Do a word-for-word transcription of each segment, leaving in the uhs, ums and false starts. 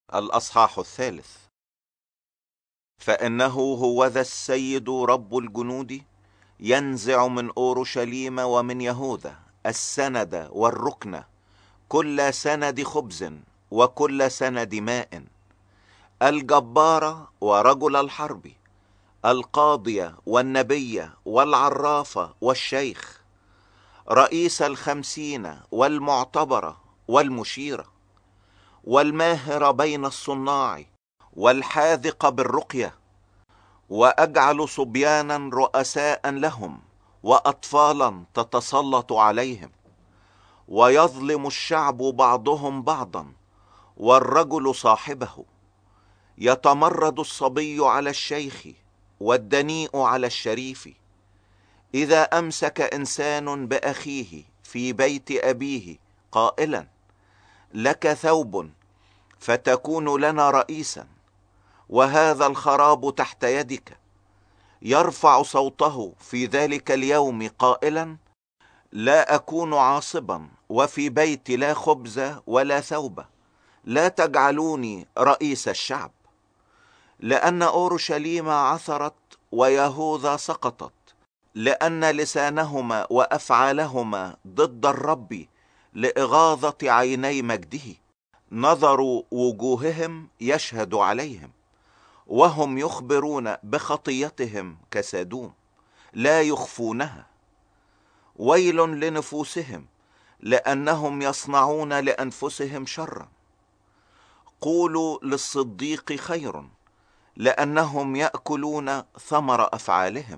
الأصحاح الثالث. فإنه هو ذا السيد رب الجنود ينزع من أورشليم ومن يهوذا السند والركن، كل سند خبز وكل سند ماء، الجبار ورجل الحرب، القاضي والنبي والعراف والشيخ، رئيس الخمسين والمعتبر والمشير، والماهر بين الصناع، والحاذق بالرقية، وأجعل صبيانا رؤساء لهم وأطفالا تتسلط عليهم، ويظلم الشعب بعضهم بعضا والرجل صاحبه، يتمرد الصبي على الشيخ والدنيء على الشريف. إذا أمسك إنسان بأخيه في بيت أبيه قائلا لك ثوب فتكون لنا رئيسا، وهذا الخراب تحت يدك، يرفع صوته في ذلك اليوم قائلا لا أكون عاصبا، وفي بيتي لا خبز ولا ثوب، لا تجعلوني رئيس الشعب. لأن أورشليم عثرت ويهوذا سقطت، لأن لسانهما وأفعالهما ضد الرب لإغاظة عيني مجده. نظر وجوههم يشهد عليهم، وهم يخبرون بخطيتهم كسادوم، لا يخفونها. ويل لنفوسهم، لأنهم يصنعون لأنفسهم شرا. قولوا للصديق خير، لأنهم يأكلون ثمر أفعالهم.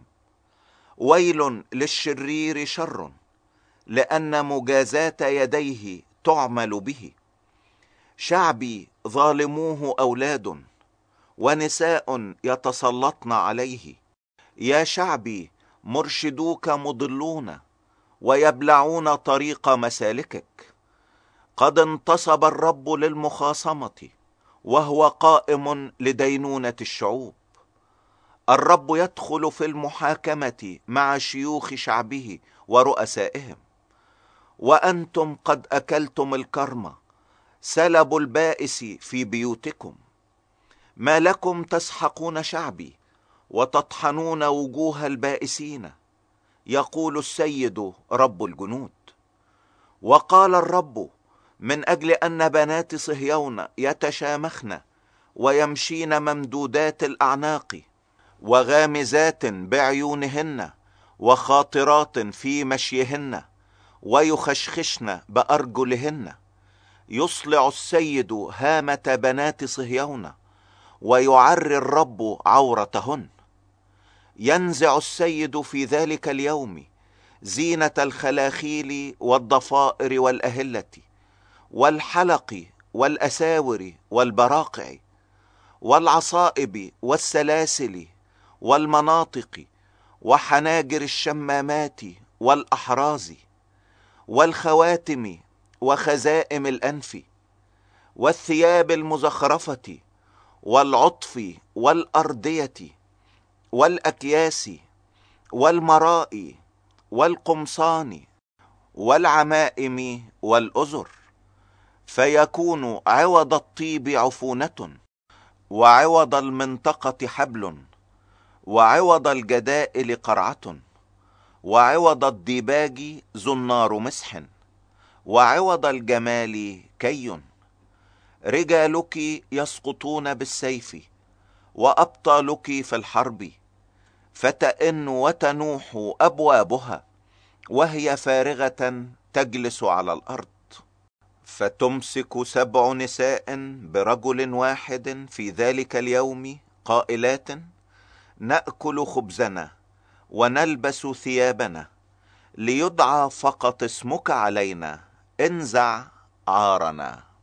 ويل للشرير شر، لأن مجازاة يديه تعمل به. شعبي ظالموه أولاد، ونساء يتسلطن عليه. يا شعبي مرشدوك مضلون، ويبلعون طريق مسالكك. قد انتصب الرب للمخاصمة، وهو قائم لدينونة الشعوب. الرب يدخل في المحاكمة مع شيوخ شعبه ورؤسائهم. وأنتم قد أكلتم الكرم، سلبوا البائس في بيوتكم. ما لكم تسحقون شعبي وتطحنون وجوه البائسين، يقول السيد رب الجنود. وقال الرب من أجل أن بنات صهيون يتشامخن ويمشين ممدودات الأعناق، وغامزات بعيونهن، وخاطرات في مشيهن، ويخشخشن بأرجلهن، يصلع السيد هامة بنات صهيون، ويعري الرب عورتهن. ينزع السيد في ذلك اليوم زينة الخلاخيل والضفائر والأهلة والحلق والأساور والبراقع والعصائب والسلاسل والمناطق وحناجر الشمامات والأحراز والخواتم وخزائم الأنف والثياب المزخرفة والعطف والأردية والأكياس والمراء والقمصان والعمائم والأزر. فيكون عوض الطيب عفونة، وعوض المنطقة حبل، وعوض الجدائل قرعة، وعوض الديباج زنار مسح، وعوض الجمال كي. رجالك يسقطون بالسيف، وأبطالك في الحرب، فتئن وتنوح أبوابها، وهي فارغة تجلس على الأرض. فتمسك سبع نساء برجل واحد في ذلك اليوم قائلات نأكل خبزنا ونلبس ثيابنا، ليدعى فقط اسمك علينا، انزع عارنا.